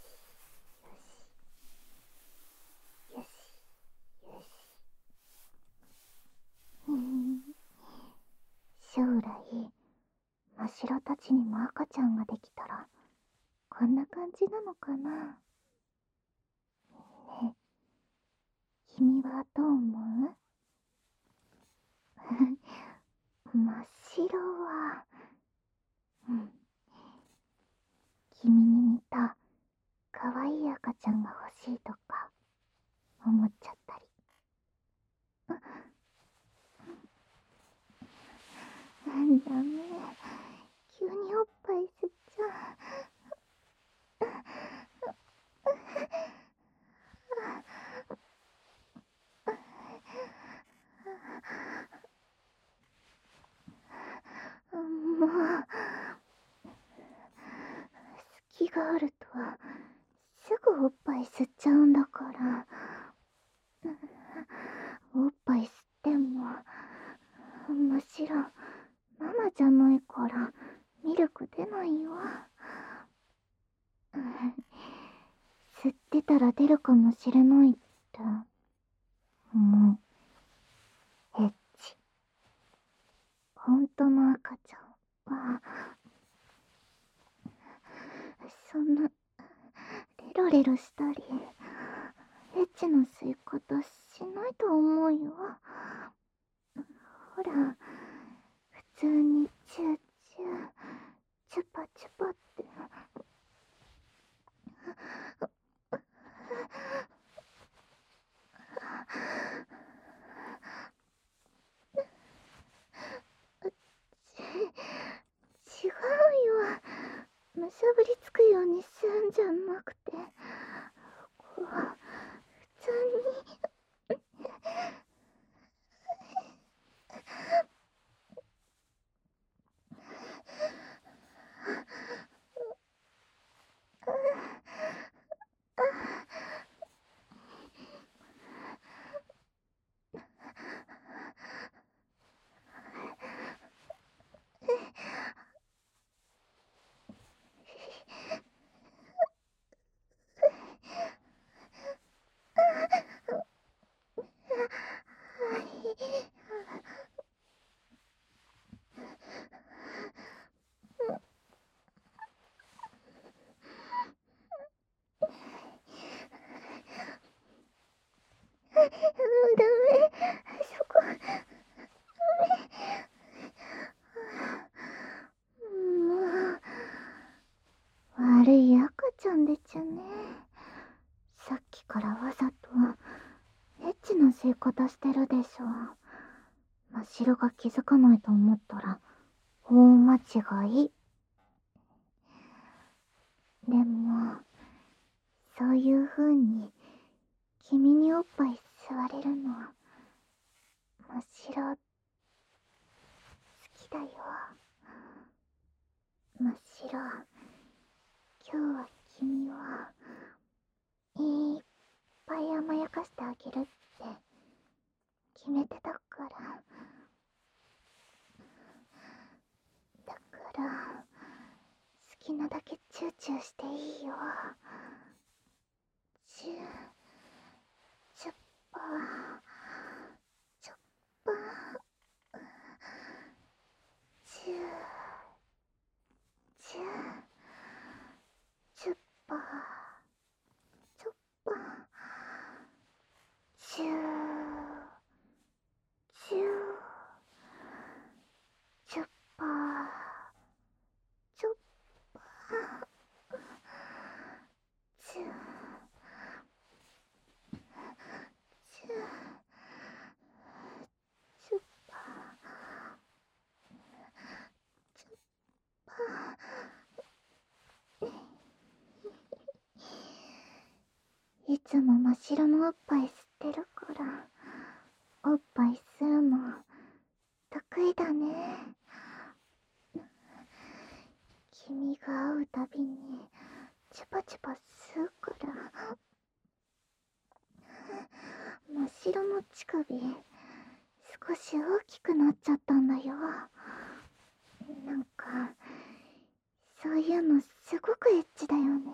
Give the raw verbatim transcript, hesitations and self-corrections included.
よしよし。うん、将来真白たちにも赤ちゃんができたらこんな感じなのかな。ねえ、君はどう思う？真っ白は、うん、君に似た赤ちゃんが欲しいとか思っちゃったり。ダメ、急におっぱい吸っちゃう。もう隙があるとすぐおっぱい吸っちゃうんだから。おっぱい吸ってもむしろママじゃないからミルク出ないよ。吸ってたら出るかもしれないってもうエッチ。本当の赤ちゃんはそんなレロレロしたりエッチな吸い方しないと思うよ。ほら、普通にチューチューチュパチュパって。ち違うよ。むしゃぶりつくように吸うんじゃなくて、こう普通に。ダメ、そこもう悪い赤ちゃんでちゅね。さっきからわざとエッチな吸い方してるでしょ。真白が気づかないと思ったら大間違い。でもそういう風に君におっぱい吸われるの真白好きだよ。真っ白、今日は君をいっぱい甘やかしてあげるって決めてたから。だから好きなだけチューチューしていいよ。チューチュッパーチュッパーチューチューチュッパーチュッパーチューチューチュッパーチュッパーチューチューチュッパーチュッパー。いつも真っ白のおっぱい吸ってるからおっぱい吸うの得意だね。君が会うたびにチュパチュパ吸うから真っ白の乳首少し大きくなっちゃったんだよ。なんかそういうのすごくエッチだよね。